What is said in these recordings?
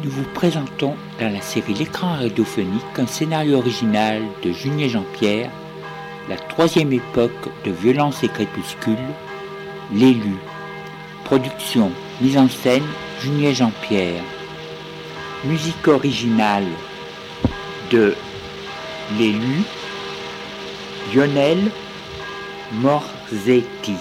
Nous vous présentons dans la série L'écran radiophonique un scénario original de Junier Jean-Pierre, la troisième époque de Violence et Crépuscule, L'élu. Production, mise en scène, Junier Jean-Pierre. Musique originale de L'élu, Lionel Morzetti.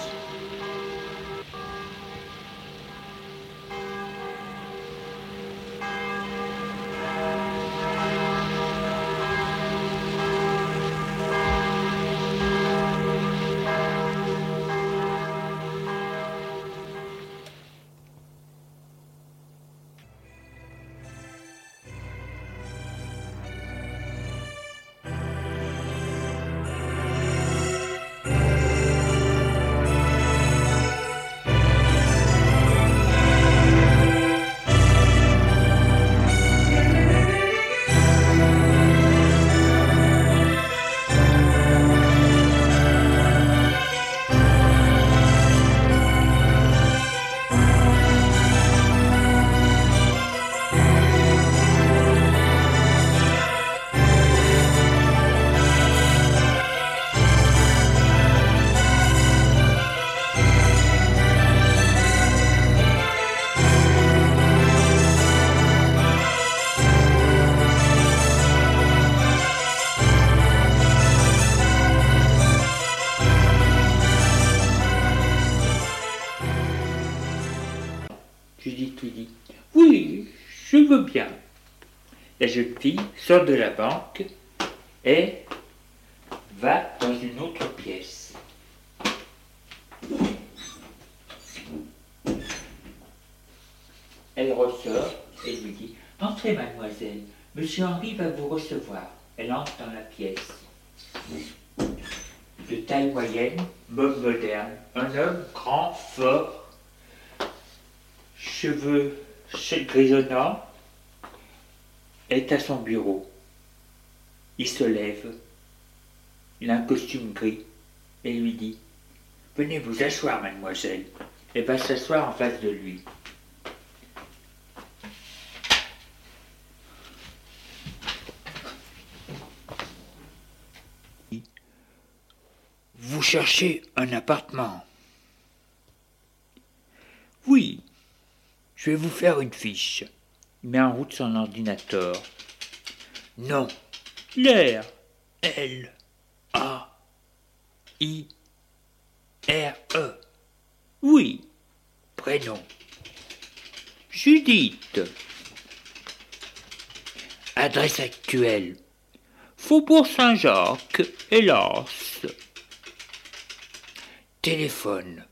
Judith lui dit « Oui, je veux bien. » La jeune fille sort de la banque et va dans une autre pièce. Elle ressort et lui dit « Entrez, mademoiselle, monsieur Henri va vous recevoir. » Elle entre dans la pièce. De taille moyenne, mode moderne, un homme grand, fort, cheveux grisonnants, est à son bureau. Il se lève. Il a un costume gris et lui dit « Venez vous asseoir, mademoiselle. » Et va s'asseoir en face de lui. « Vous cherchez un appartement ? » ?»« Oui. Je vais vous faire une fiche. » Il met en route son ordinateur. Nom. L'air. L-A-I-R-E. Oui. Prénom. Judith. Adresse actuelle. Faubourg Saint-Jacques, hélas. Téléphone.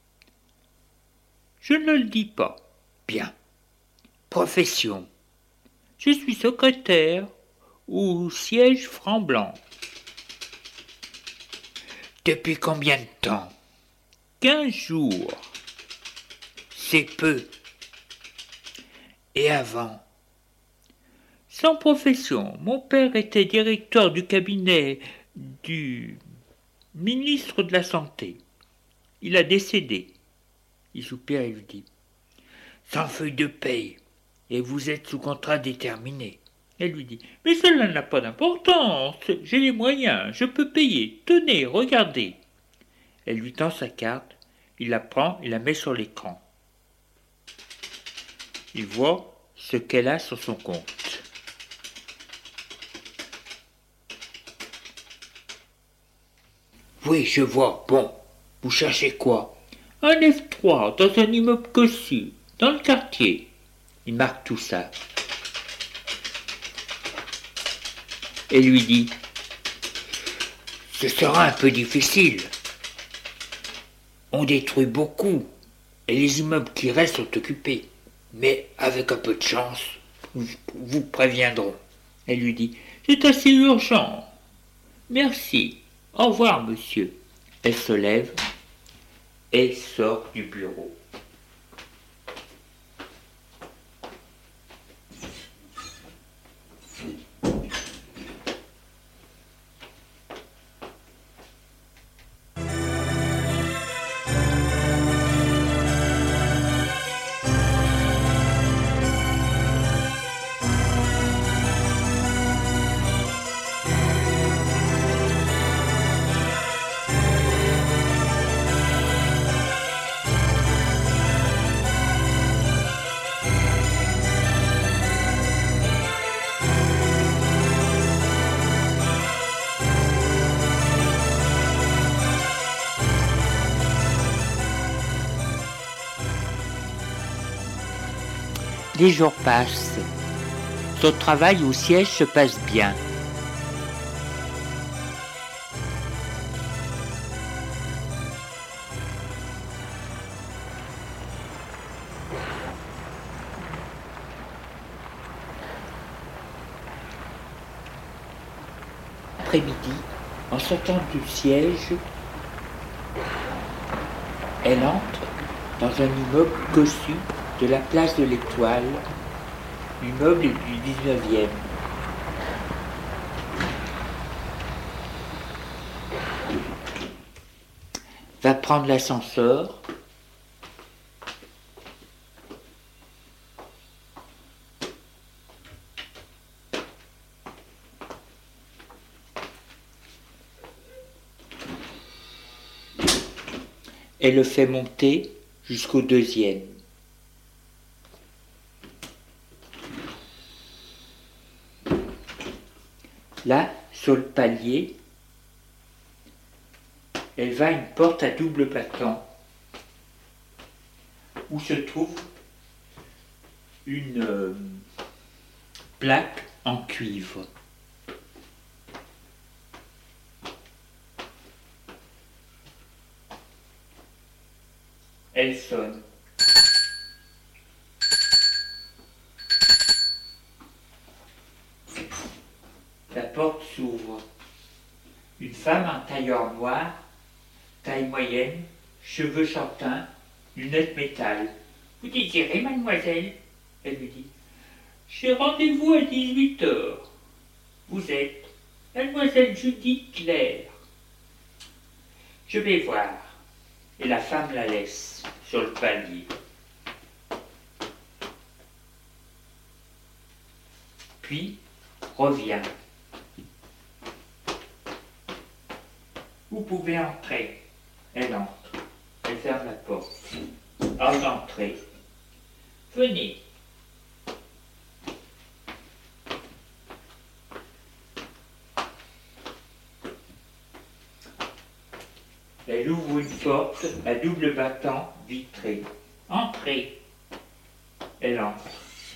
Je ne le dis pas. Bien. Profession. Je suis secrétaire ou siège franc blanc. Depuis combien de temps ? 15 jours. C'est peu. Et avant ? Sans profession. Mon père était directeur du cabinet du ministre de la Santé. Il a décédé. Il soupire et lui dit « Sans feuille de paye, et vous êtes sous contrat déterminé. » Elle lui dit « Mais cela n'a pas d'importance, j'ai les moyens, je peux payer, tenez, regardez. » Elle lui tend sa carte, il la prend et la met sur l'écran. Il voit ce qu'elle a sur son compte. « Oui, je vois, bon, vous cherchez quoi ? » Un F3 dans un immeuble cossu, dans le quartier. Il marque tout ça. Et lui dit « Ce sera un peu difficile. On détruit beaucoup et les immeubles qui restent sont occupés. Mais avec un peu de chance, vous préviendront. » Elle lui dit « C'est assez urgent. Merci. Au revoir, monsieur. » Elle se lève et sort du bureau. Les jours passent. Son travail au siège se passe bien. Après-midi, en sortant du siège, elle entre dans un immeuble cossu de la place de l'Étoile, immeuble du 19e. Va prendre l'ascenseur. Et le fait monter jusqu'au 2e. Là, sur le palier, elle va à une porte à double battant où se trouve une plaque en cuivre. Elle sonne. La porte s'ouvre. Une femme en tailleur noir, taille moyenne, cheveux châtains, lunettes métal. « Vous désirez, mademoiselle ?» Elle lui dit. « J'ai rendez-vous à 18h. Vous êtes mademoiselle Judith Claire. »« Je vais voir. » Et la femme la laisse sur le palier. Puis revient. Vous pouvez entrer. Elle entre. Elle ferme la porte. Hors d'entrée. Venez. Elle ouvre une porte à double battant vitrée. Entrez. Elle entre.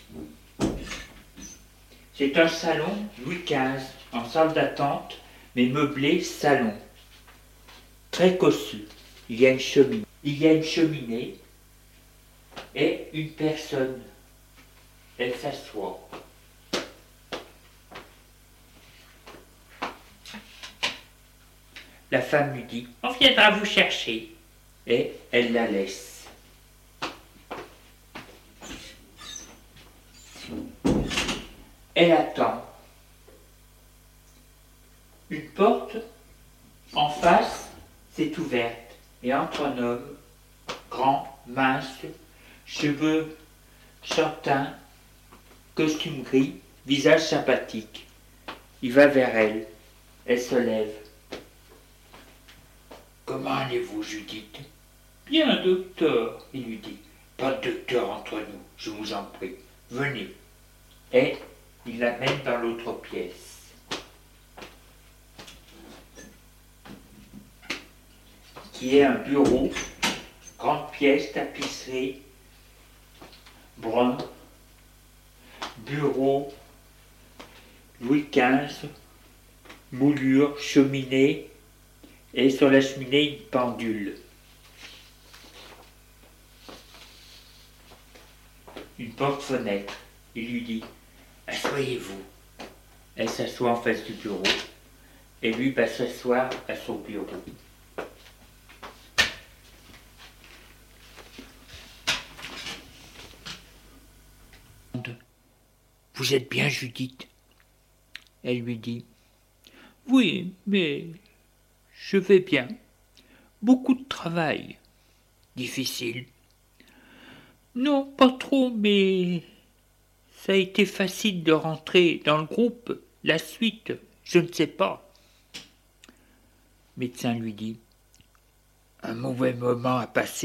C'est un salon Louis XV, en salle d'attente, mais meublé salon. Très cossu. Il y a une cheminée et une personne. Elle s'assoit. La femme lui dit « On viendra vous chercher » et elle la laisse. Elle attend. Une porte en face s'est ouverte et entre un homme grand, mince, cheveux châtains, costume gris, visage sympathique. Il va vers elle. Elle se lève. « Comment allez-vous, Judith ?»« Bien, docteur, » il lui dit. « Pas de docteur entre nous, je vous en prie. Venez. » Et il l'amène dans l'autre pièce. Qui est un bureau, grande pièce, tapisserie, brun, bureau, Louis XV, moulure, cheminée, et sur la cheminée une pendule. Une porte-fenêtre. Il lui dit « Asseyez-vous ». Elle s'assoit en face du bureau, et lui va s'asseoir à son bureau. « Vous êtes bien, Judith ?» Elle lui dit « Oui, mais je vais bien. Beaucoup de travail. Difficile. Non, pas trop, mais ça a été facile de rentrer dans le groupe. La suite, je ne sais pas. » Le médecin lui dit « Un mauvais moment à passer. »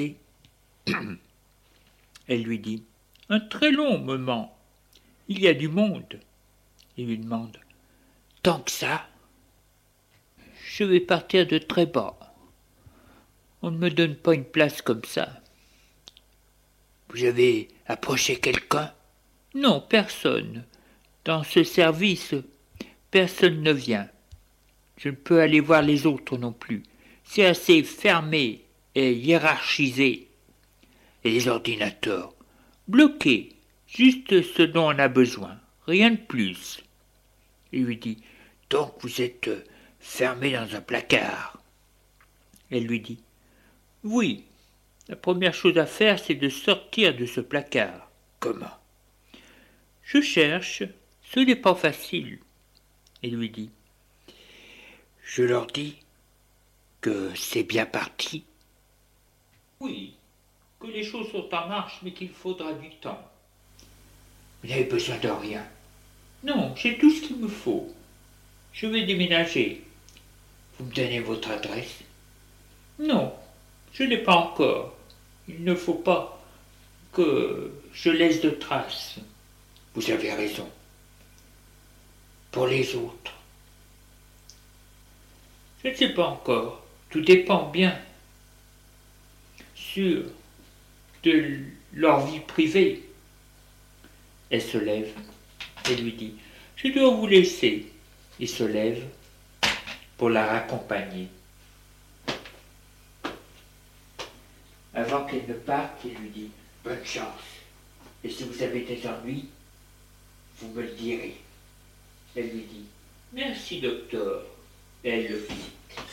Elle lui dit « Un très long moment. Il y a du monde. » Il lui demande « Tant que ça ? Je vais partir de très bas. On ne me donne pas une place comme ça. Vous avez approché quelqu'un ? Non, personne. Dans ce service, personne ne vient. Je ne peux aller voir les autres non plus. C'est assez fermé et hiérarchisé. Et les ordinateurs, bloqués, juste ce dont on a besoin, rien de plus. Il lui dit, donc vous êtes fermé dans un placard. Elle lui dit, oui, la première chose à faire, c'est de sortir de ce placard. Comment? Je cherche, ce n'est pas facile. Il lui dit, je leur dis que c'est bien parti. Oui, que les choses sont en marche, mais qu'il faudra du temps. Vous n'avez besoin de rien. Non, j'ai tout ce qu'il me faut. Je vais déménager. Vous me donnez votre adresse? Non, je n'ai pas encore. Il ne faut pas que je laisse de traces. Vous avez raison. Pour les autres. Je ne sais pas encore. Tout dépend bien sûr de leur vie privée. Elle se lève et lui dit, je dois vous laisser. Il se lève pour la raccompagner. Avant qu'elle ne parte, il lui dit, bonne chance. Et si vous avez des ennuis, vous me le direz. Elle lui dit, merci docteur. Et elle le quitte.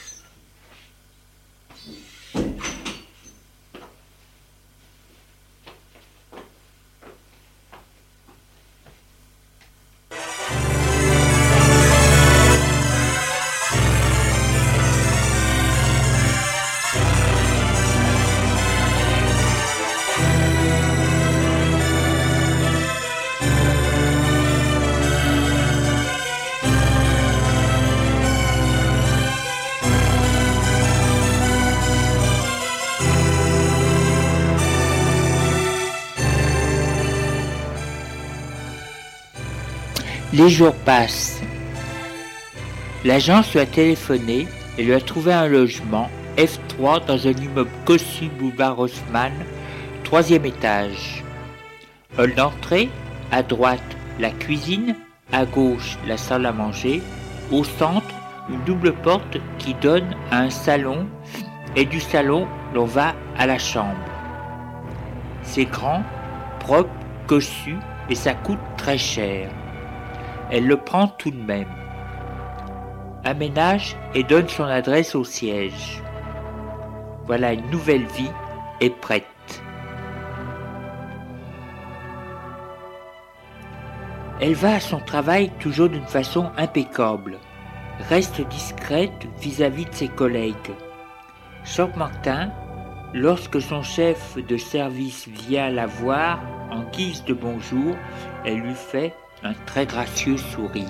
Les jours passent. L'agence lui a téléphoné et lui a trouvé un logement F3 dans un immeuble cossu boulevard Haussmann, 3e étage. Hall d'entrée, à droite la cuisine, à gauche la salle à manger, au centre une double porte qui donne à un salon et du salon l'on va à la chambre. C'est grand, propre, cossu et ça coûte très cher. Elle le prend tout de même. Aménage et donne son adresse au siège. Voilà, une nouvelle vie est prête. Elle va à son travail toujours d'une façon impeccable, reste discrète vis-à-vis de ses collègues. Chaque matin, lorsque son chef de service vient la voir en guise de bonjour, elle lui fait un très gracieux sourire.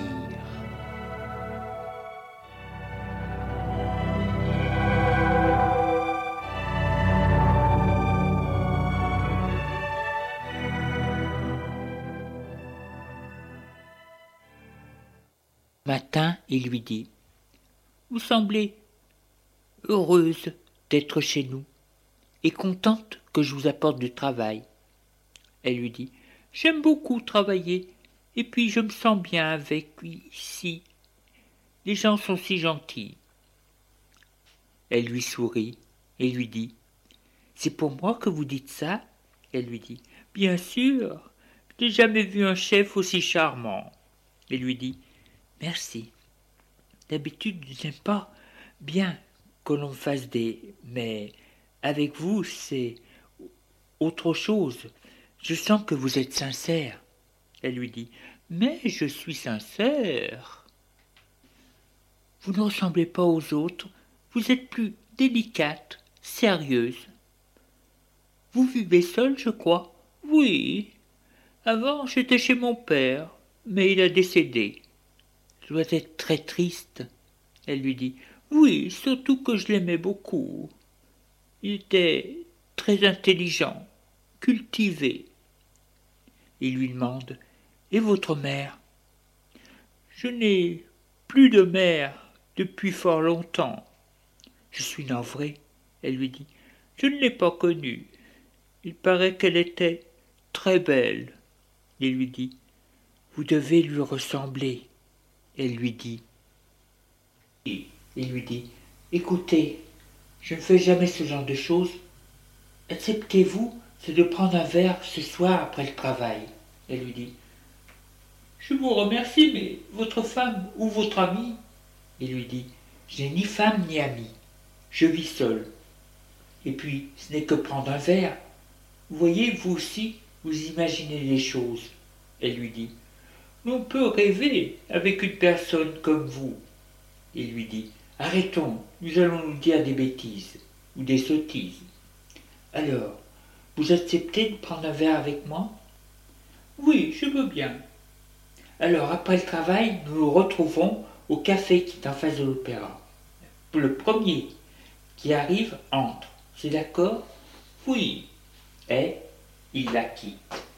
Matin, il lui dit, « Vous semblez heureuse d'être chez nous et contente que je vous apporte du travail. » Elle lui dit, « J'aime beaucoup travailler. Et puis je me sens bien avec lui ici. Les gens sont si gentils. » Elle lui sourit et lui dit, « C'est pour moi que vous dites ça ?» Elle lui dit, « Bien sûr, je n'ai jamais vu un chef aussi charmant. » Il lui dit, « Merci. D'habitude, je n'aime pas bien que l'on me fasse mais avec vous, c'est autre chose. Je sens que vous êtes sincère. » Elle lui dit, « Mais je suis sincère. Vous ne ressemblez pas aux autres, vous êtes plus délicate, sérieuse. Vous vivez seule, je crois. » ?»« Oui. Avant, j'étais chez mon père, mais il a décédé. » »« Je dois être très triste. » Elle lui dit, « Oui, surtout que je l'aimais beaucoup. Il était très intelligent, cultivé. » Il lui demande, « Et votre mère ?»« Je n'ai plus de mère depuis fort longtemps. » »« Je suis navrée. » Elle lui dit, « Je ne l'ai pas connue. Il paraît qu'elle était très belle. » Il lui dit, vous devez lui ressembler. Elle lui dit, il lui dit, écoutez, je ne fais jamais ce genre de choses. Acceptez-vous de prendre un verre ce soir après le travail. Elle lui dit, je vous remercie, mais votre femme ou votre ami? Il lui dit, je n'ai ni femme ni ami. Je vis seul. Et puis, ce n'est que prendre un verre. Vous voyez, vous aussi, vous imaginez les choses. Elle lui dit, on peut rêver avec une personne comme vous. Il lui dit, arrêtons, nous allons nous dire des bêtises ou des sottises. Alors, vous acceptez de prendre un verre avec moi? Oui, je veux bien. Alors, après le travail, nous nous retrouvons au café qui est en face de l'opéra. Le premier qui arrive entre. C'est d'accord? Oui. Et il la quitte.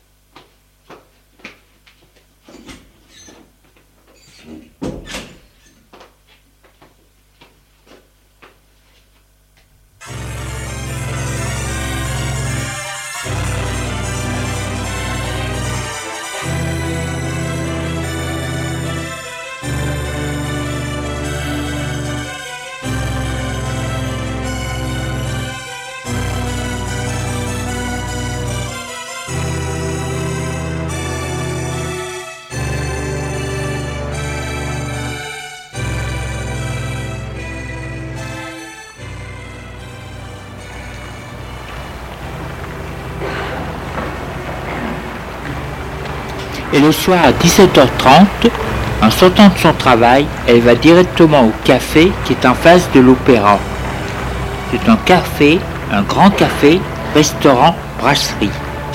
Et le soir à 17h30, en sortant de son travail, elle va directement au café qui est en face de l'opéra. C'est un café, un grand café, restaurant, brasserie.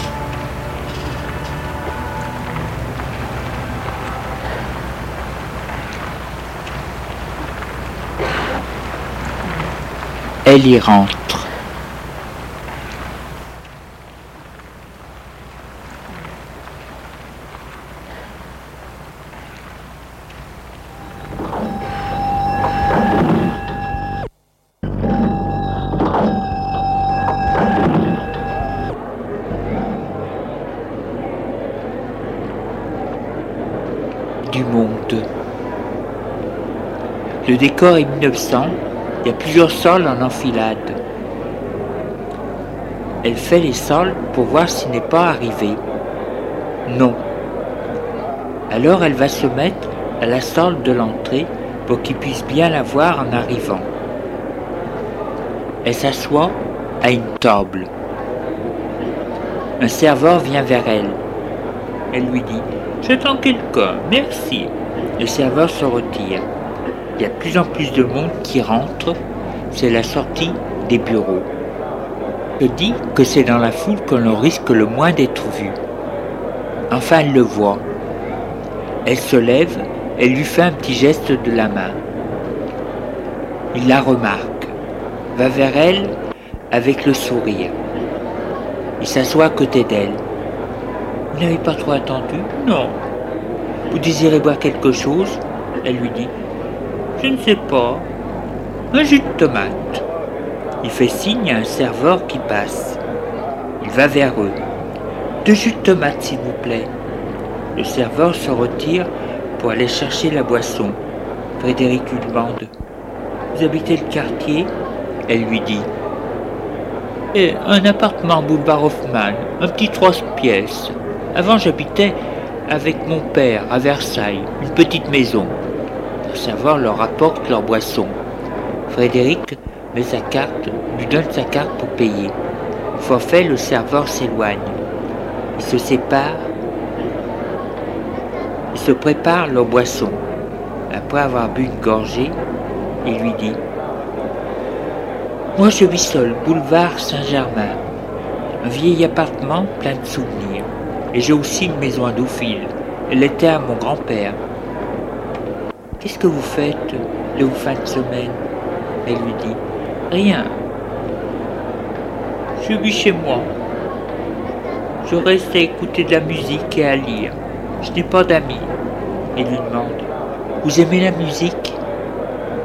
Elle y rentre. Du monde. Le décor est 1900, il y a plusieurs salles en enfilade. Elle fait les salles pour voir s'il n'est pas arrivé. Non. Alors elle va se mettre à la salle de l'entrée pour qu'il puisse bien la voir en arrivant. Elle s'assoit à une table. Un serveur vient vers elle. Elle lui dit « J'attends quelqu'un, merci ». Le serveur se retire. Il y a de plus en plus de monde qui rentre. C'est la sortie des bureaux. Je dis que c'est dans la foule qu'on risque le moins d'être vu. Enfin, elle le voit. Elle se lève, elle lui fait un petit geste de la main. Il la remarque, va vers elle avec le sourire. Il s'assoit à côté d'elle. Vous n'avez pas trop attendu? Non. Vous désirez boire quelque chose? Elle lui dit. Je ne sais pas. Un jus de tomate. Il fait signe à un serveur qui passe. Il va vers eux. 2 jus de tomate, s'il vous plaît. Le serveur se retire pour aller chercher la boisson. Frédéric lui demande. Vous habitez le quartier? Elle lui dit. Et un appartement boulevard Hoffmann, un petit 3 pièces. Avant, j'habitais avec mon père à Versailles, une petite maison. Le serveur leur rapporte leur boisson. Frédéric met sa carte, lui donne sa carte pour payer. Une fois fait, le serveur s'éloigne. Ils se séparent. Ils se préparent leur boisson. Après avoir bu une gorgée, il lui dit « Moi je vis seul, boulevard Saint-Germain. Un vieil appartement plein de souvenirs. Et j'ai aussi une maison à Deauville. Elle était à mon grand-père. Qu'est-ce que vous faites de vos fins de semaine ?» Elle lui dit « Rien. Je vis chez moi. Je reste à écouter de la musique et à lire. Je n'ai pas d'amis. » Il lui demande « Vous aimez la musique ?»« Sûr. »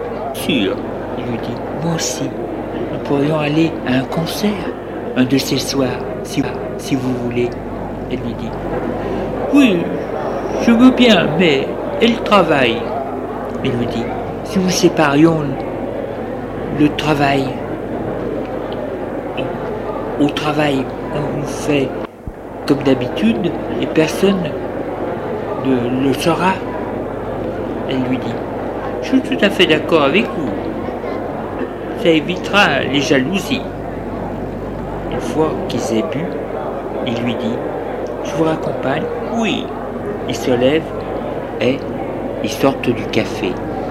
Il lui dit « Moi aussi. Nous pourrions aller à un concert un de ces soirs, si vous voulez. » Elle lui dit, oui, je veux bien, mais elle travaille. Il lui dit, si nous séparions le travail, au travail, on vous fait comme d'habitude et personne ne le saura. Elle lui dit, je suis tout à fait d'accord avec vous. Ça évitera les jalousies. Une fois qu'ils aient bu, il lui dit, je vous raccompagne? Oui. Il se lève et ils sortent du café.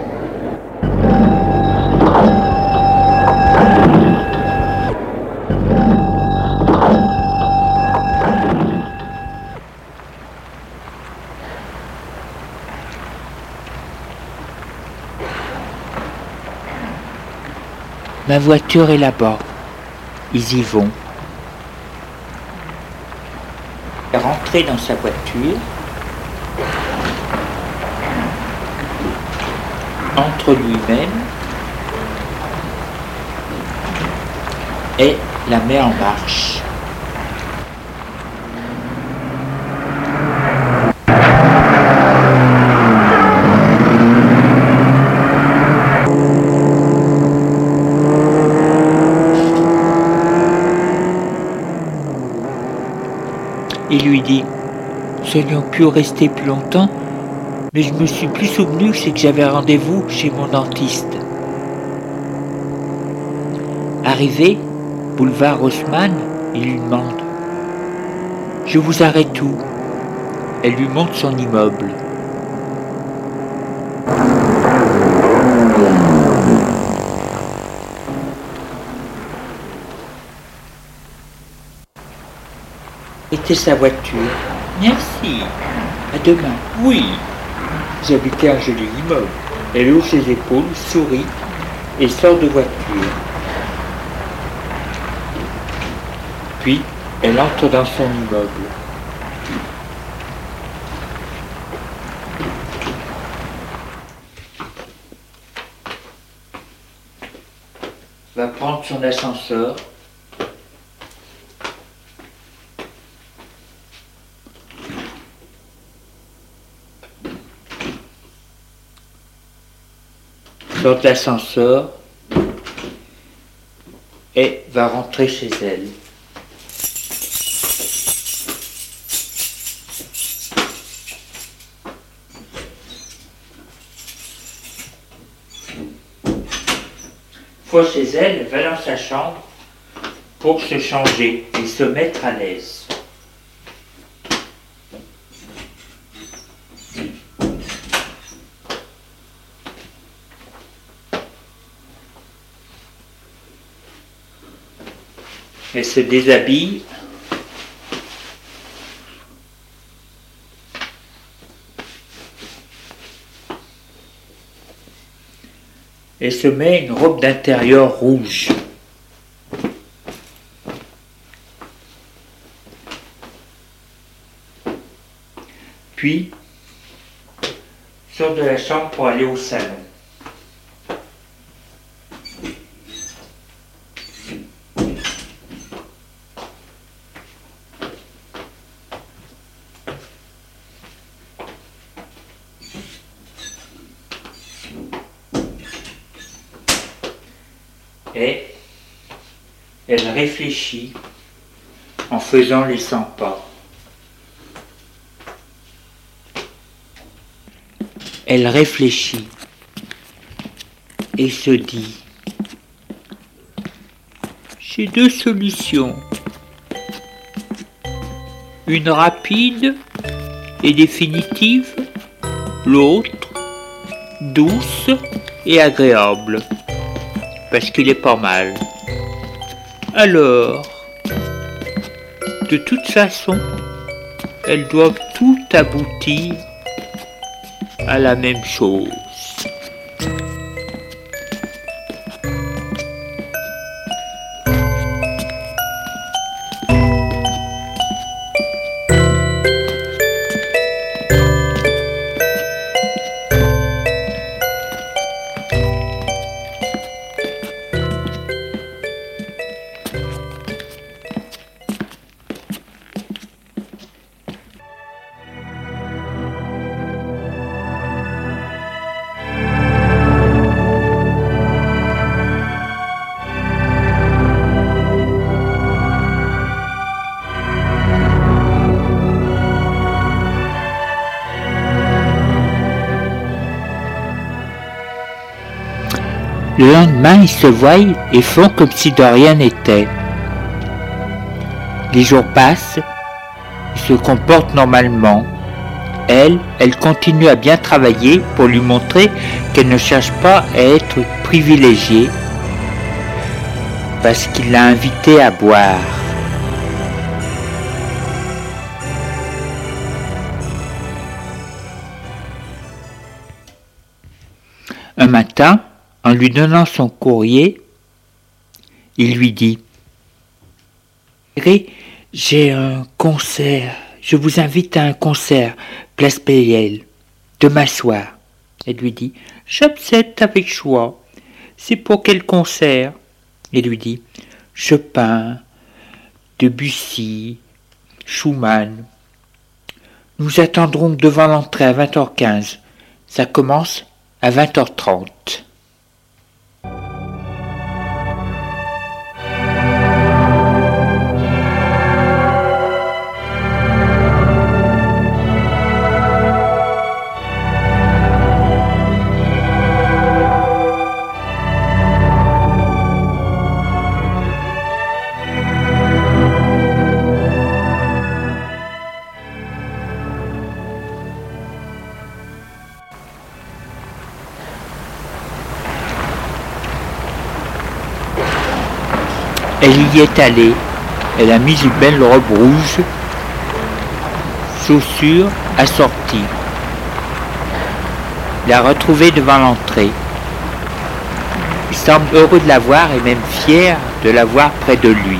Ma voiture est là-bas. Ils y vont. Il est rentré dans sa voiture. Entre lui-même et la met en marche. Il lui dit, nous aurions pu rester plus longtemps, mais je me suis plus souvenu que c'est que j'avais rendez-vous chez mon dentiste. Arrivé, boulevard Haussmann, il lui demande, je vous arrête où? Elle lui montre son immeuble. Était sa voiture. Merci. À demain. Oui. J'habitais un joli immeuble. Elle hausse ses épaules, sourit et sort de voiture. Puis, elle entre dans son immeuble. Va prendre son ascenseur. Sort de l'ascenseur et va rentrer chez elle. Une fois chez elle, elle va dans sa chambre pour se changer et se mettre à l'aise. Elle se déshabille. Et se met une robe d'intérieur rouge. Puis, sort de la chambre pour aller au salon. Et elle réfléchit en faisant les 100 pas. Elle réfléchit et se dit, j'ai deux solutions, une rapide et définitive, l'autre douce et agréable, parce qu'il est pas mal. Alors, de toute façon, elles doivent tout aboutir à la même chose. Le lendemain, ils se voient et font comme si de rien n'était. Les jours passent, ils se comportent normalement. Elle continue à bien travailler pour lui montrer qu'elle ne cherche pas à être privilégiée parce qu'il l'a invitée à boire. Un matin, en lui donnant son courrier, il lui dit « J'ai un concert, je vous invite à un concert, place Pleyel, demain soir. » Elle lui dit « J'accepte avec joie. C'est pour quel concert ?» Il lui dit « Chopin, Debussy, Schumann. Nous attendrons devant l'entrée à 20h15. Ça commence à 20h30. » Elle y est allée, elle a mis une belle robe rouge, chaussures assorties. L'a retrouvée devant l'entrée. Il semble heureux de la voir et même fier de la voir près de lui.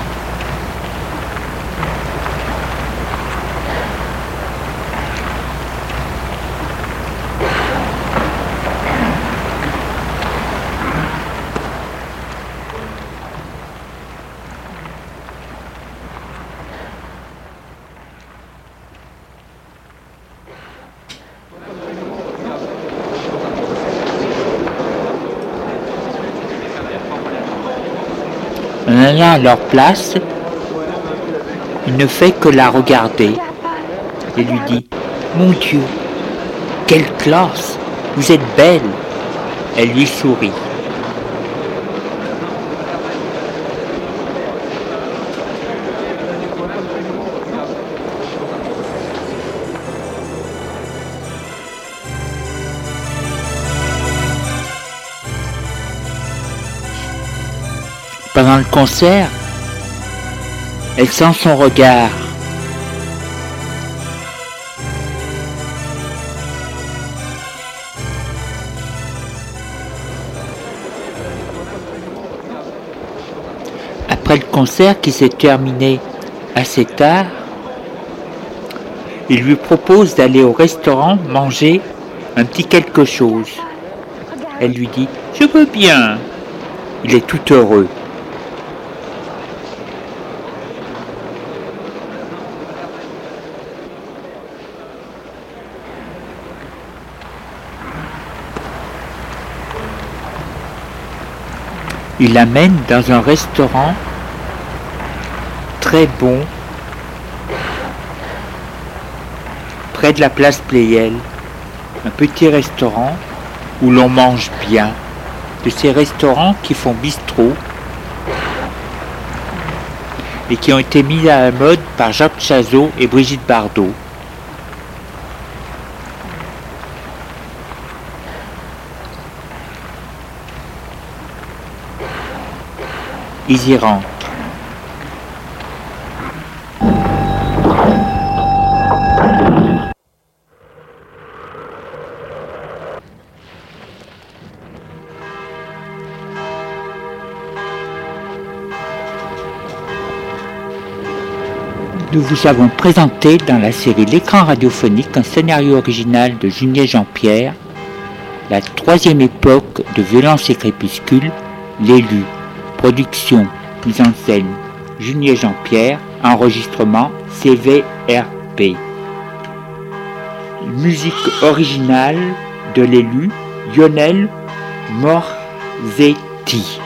En allant à leur place, il ne fait que la regarder et lui dit « Mon Dieu, quelle classe, vous êtes belle !» Elle lui sourit. Pendant le concert, elle sent son regard. Après le concert qui s'est terminé assez tard, il lui propose d'aller au restaurant manger un petit quelque chose. Elle lui dit « Je veux bien ». Il est tout heureux. Il l'amène dans un restaurant très bon, près de la place Pleyel, un petit restaurant où l'on mange bien, de ces restaurants qui font bistrot et qui ont été mis à la mode par Jacques Chazot et Brigitte Bardot. Ils y rentrent. Nous vous avons présenté dans la série L'écran radiophonique un scénario original de Junier Jean-Pierre, la troisième époque de Violence et Crépuscule, l'élu. Production, mise en scène, Junier Jean-Pierre, enregistrement CVRP. Musique originale de l'élu, Lionel Morzetti.